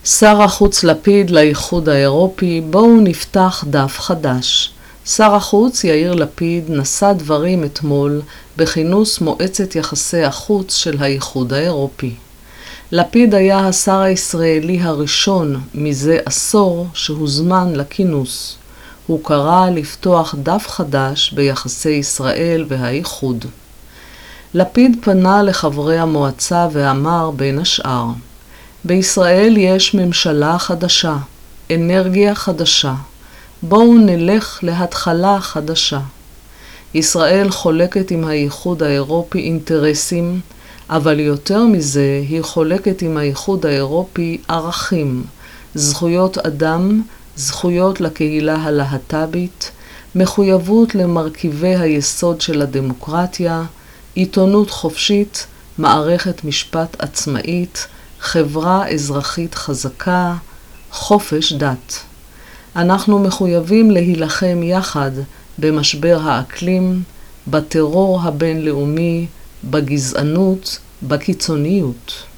שר החוץ לפיד לאיחוד האירופי, בואו נפתח דף חדש. שר החוץ יאיר לפיד נשא דברים אתמול בכינוס מועצת יחסי החוץ של האיחוד האירופי. לפיד היה השר הישראלי הראשון מזה עשור שהוזמן לכינוס. הוא קרא לפתוח דף חדש ביחסי ישראל והאיחוד. לפיד פנה לחברי המועצה ואמר בין השאר, בישראל יש ממשלה חדשה, אנרגיה חדשה. בואו נלך להתחלה חדשה. ישראל חולקת עם האיחוד האירופי אינטרסים, אבל יותר מזה היא חולקת עם האיחוד האירופי ערכים, זכויות אדם, זכויות לקהילה הלהט"בית, מחויבות למרכיבי היסוד של הדמוקרטיה, עיתונות חופשית, מערכת משפט עצמאית, חברה אזרחית חזקה, חופש דת. אנחנו מחויבים להילחם יחד במשבר האקלים, בטרור הבינלאומי, בגזענות, בקיצוניות.